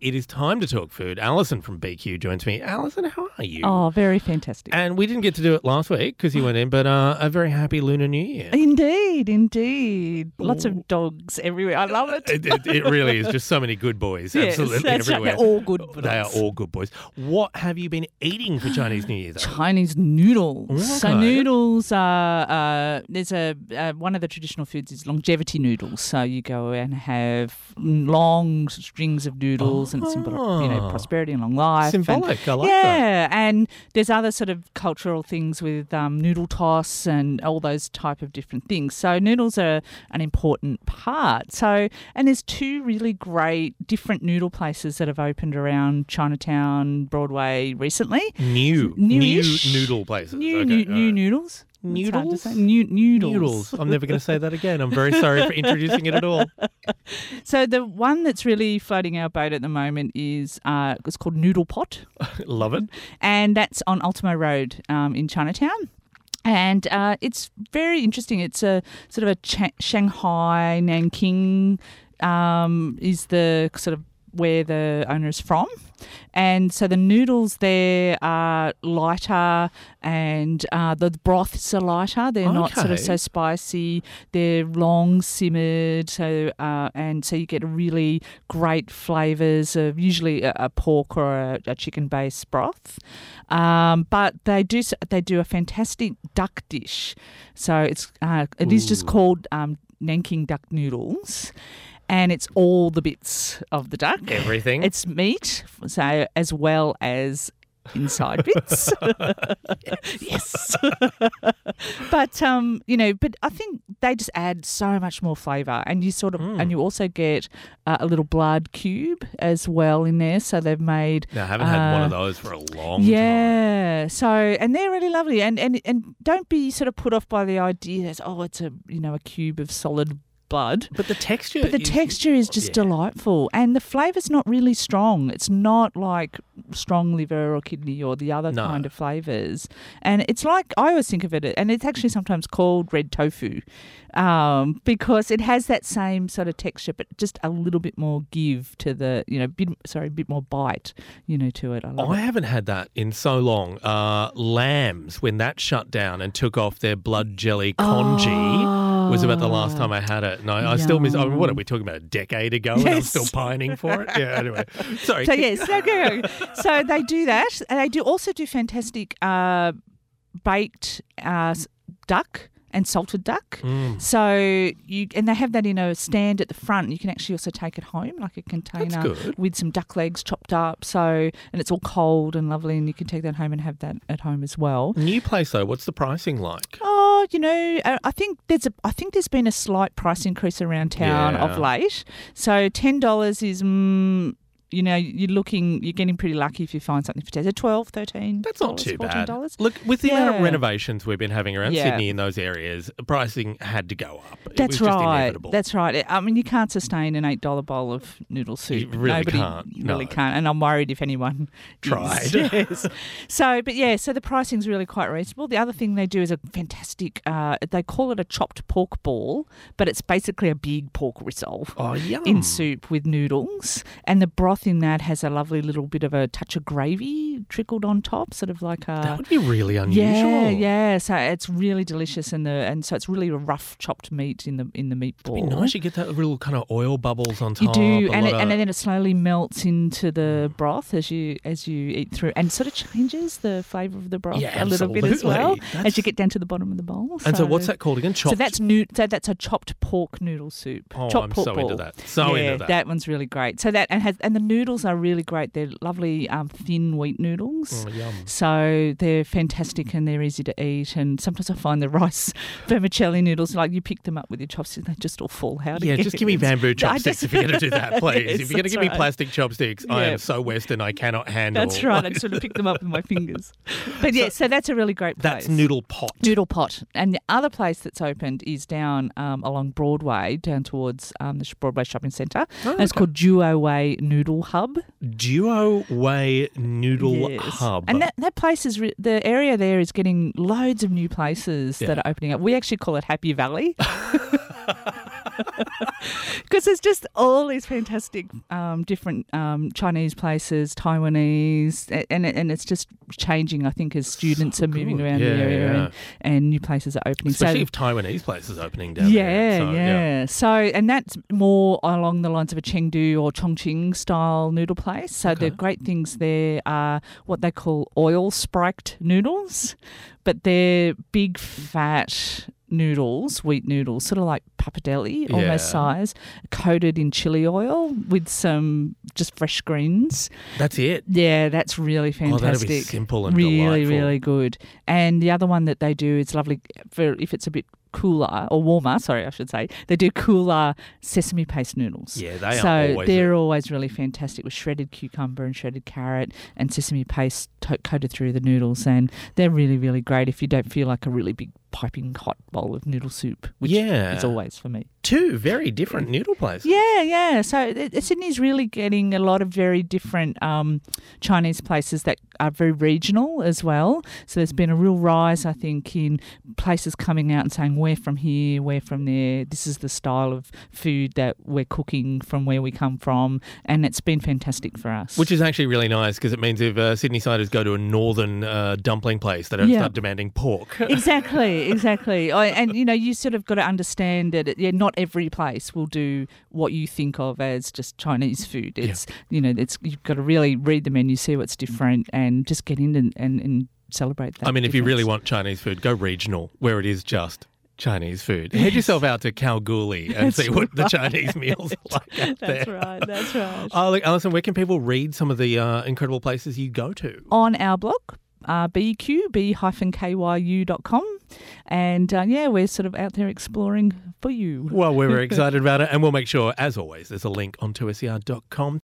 it is time to talk food. Alison from BQ joins me. Alison, how are you? Oh, very fantastic. And we didn't get to do it last week because you went in, but a very happy Lunar New Year. Indeed. Lots of dogs everywhere. I love it. It really is. Just so many good boys. Yes, absolutely that's everywhere. right. They're all good boys. They are all good boys. What have you been eating for Chinese New Year, though? Chinese noodles. Okay. So noodles are there's one of the traditional foods is longevity noodles. So you go and have long strings of noodles and it's symbolic, prosperity and long life. Symbolic. I like that. Yeah, and there's other sort of cultural things with noodle toss and all those type of different things. So noodles are an important part. So, and there's two really great different noodle places that have opened around Chinatown, Broadway recently. New noodle places. New noodles. Noodles? Noodles. I'm never going to say that again. I'm very sorry for introducing it at all. So the one that's really floating our boat at the moment is it's called Noodle Pot. Love it. And that's on Ultimo Road in Chinatown. And it's very interesting. It's a sort of a Shanghai, Nanking is the sort of where the owner is from. And so the noodles there are lighter and the broths are lighter. They're not sort of so spicy. They're long simmered. So you get really great flavours of usually a pork or a chicken-based broth. But they do a fantastic duck dish. So it is just called Nanking duck noodles. And it's all the bits of the duck. Everything. It's meat, so as well as inside bits. Yes. But I think they just add so much more flavour, and you and you also get a little blood cube as well in there. So they've made. Now, I haven't had one of those for a long time. Yeah. So and they're really lovely, and don't be sort of put off by the idea that it's a cube of solid blood. But the texture is just delightful, and the flavour's not really strong. It's not like strong liver or kidney or the other kind of flavours. And it's like, I always think of it, and it's actually sometimes called red tofu because it has that same sort of texture, but just a little bit more give to the, a bit more bite, to it. I haven't had that in so long. Lambs, when that shut down and took off their blood jelly congee, was about the last time I had it. No, I still miss. What are we talking about? A decade ago, and I'm still pining for it. Yeah. Anyway, sorry. So yes, so they do that, and they also do fantastic baked duck and salted duck. So and they have that in a stand at the front. You can actually also take it home, like a container with some duck legs chopped up. So, and it's all cold and lovely, and you can take that home and have that at home as well. New place though, what's the pricing like? I think there's been a slight price increase around town of late. So $10 is. You're getting pretty lucky if you find something for $12, $13. That's not too bad. $14. Look, with the amount of renovations we've been having around Sydney in those areas, pricing had to go up. That's right. Just inevitable. That's right. I mean, you can't sustain an $8 bowl of noodle soup. You really Nobody can't. really can't. And I'm worried if anyone tried. Yes. So the pricing's really quite reasonable. The other thing they do is a fantastic, they call it a chopped pork ball, but it's basically a big pork risole in soup with noodles. And the broth in that has a lovely little bit of a touch of gravy trickled on top, sort of like a. That would be really unusual. Yeah. So it's really delicious, and so it's really a rough chopped meat in the meatball. It'd be nice. You get that little kind of oil bubbles on top. You do, and then it slowly melts into the broth as you eat through, and sort of changes the flavour of the broth a little bit as well as you get down to the bottom of the bowl. And so what's that called again? Chopped. So that's a chopped pork noodle soup. Oh, chopped I'm pork so ball. into that. Into that. That one's really great. So that and the noodles are really great. They're lovely thin wheat noodles. Oh, yum. So they're fantastic and they're easy to eat. And sometimes I find the rice vermicelli noodles, like you pick them up with your chopsticks, they just all fall out. Yeah, just give me bamboo chopsticks if you're going to do that, please. Yes, if you're going to give me plastic chopsticks, I am so Western I cannot handle. That's right. I just sort of pick them up with my fingers. But so that's a really great place. That's Noodle Pot. Noodle Pot. And the other place that's opened is down along Broadway, down towards the Broadway Shopping Centre. And it's called Duo Way Noodle Hub. Duo Way Noodle Hub. And that place is, the area there is getting loads of new places that are opening up. We actually call it Happy Valley. Because there's just all these fantastic different Chinese places, Taiwanese, and it's just changing, I think, as students are moving around the area and new places are opening. Especially if Taiwanese places are opening down there. So, and that's more along the lines of a Chengdu or Chongqing style noodle place. So the great things there are what they call oil spiked noodles, but they're big fat noodles, wheat noodles, sort of like pappardelle almost size, coated in chili oil with some just fresh greens. That's it? Yeah, that's really fantastic. Oh, that'd be simple and really, delightful. really good. And the other one that they do, it's lovely for if it's a bit cooler or warmer, sorry, I should say. They do cooler sesame paste noodles. Yeah, they so are always. They're always really fantastic with shredded cucumber and shredded carrot and sesame paste coated through the noodles. And they're really, really great if you don't feel like a really big piping hot bowl of noodle soup, which is always for me. Two very different noodle places. Yeah. So Sydney's really getting a lot of very different Chinese places that are very regional as well. So there's been a real rise, I think, in places coming out and saying, we're from here, we're from there. This is the style of food that we're cooking from where we come from. And it's been fantastic for us. Which is actually really nice because it means if Sydney-siders go to a northern dumpling place, they don't start demanding pork. Exactly. And, you sort of got to understand that, not every place will do what you think of as just Chinese food. It's, you've got to really read the menu, see what's different and just get in and celebrate that. I mean, if you really want Chinese food, go regional where it is just Chinese food. Head yourself out to Kalgoorlie and see what the Chinese meals are like out there. That's right. Look, Alison, where can people read some of the incredible places you go to? On our blog, b-kyu.com. And we're sort of out there exploring for you. Well, we're very excited about it. And we'll make sure, as always, there's a link on 2SER.com.